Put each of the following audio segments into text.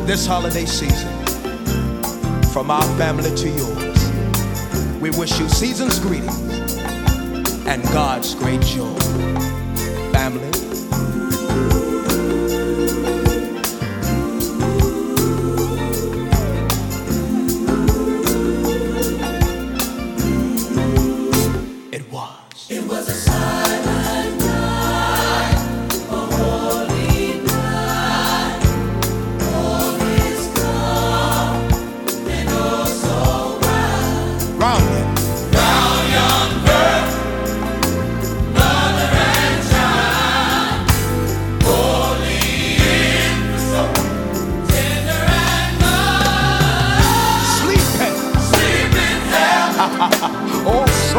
This holiday season, from our family to yours, we wish you season's greetings and God's great joy. Family. It was a silent night, a holy night. All is calm and oh so wild. Round it. Round young birth, mother and child. Holy infant, so tender and mild. Sleeping. Sleep in heaven. Oh, so.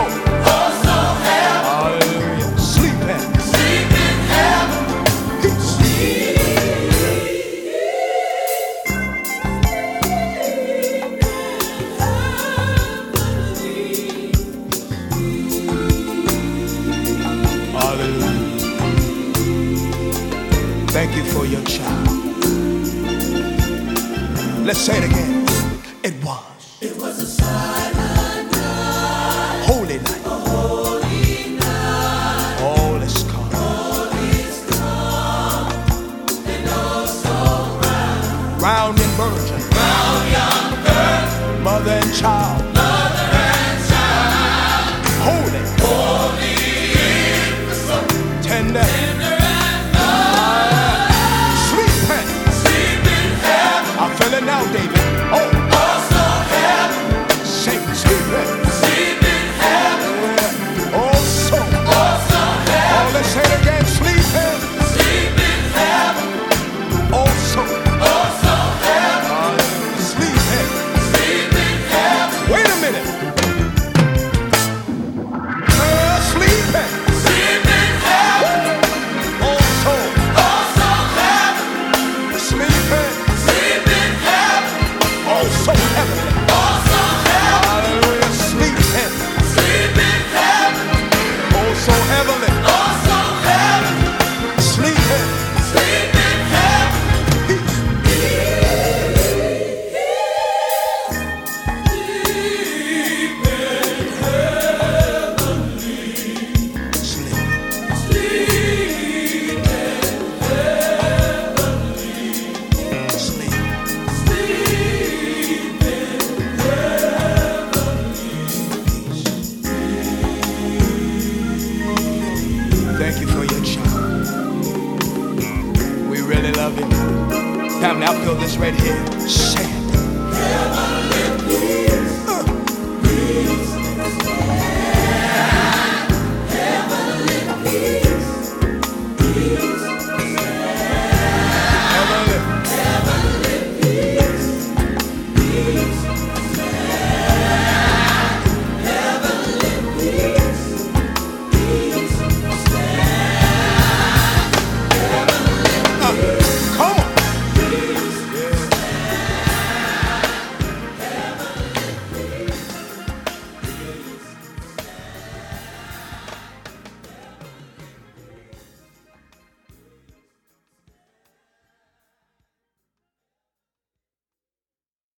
Thank you for your child. Let's say it again. It was a silent night, holy night. a holy night. All is calm. All is calm and oh so round. Round and virgin. Round young birth, Mother and child. mother and child. Holy. Holy infant, so Tender. tender and mild. Sleeping. Sleep in heaven, I feel it now, David. Oh, oh so heaven. say sleeping. Sleep in heaven, Yeah. Oh, so. oh so heaven. Oh, let's say it again. Sleeping. Sleep in heaven, Oh, so. oh so heaven. Sleeping. Sleep in heaven, Wait a minute. Sleeping. sleep in heaven, Oh, so. oh so heaven. Sleeping. Sleep in heaven, Oh, so heavenly. oh so heaven. Hallelujah. Sleeping. Sleep in heaven, Oh, so heavenly. oh so heaven. Sleeping. Sleep in heaven, Thank you for your child. We really love you. Family, I feel this right here. Say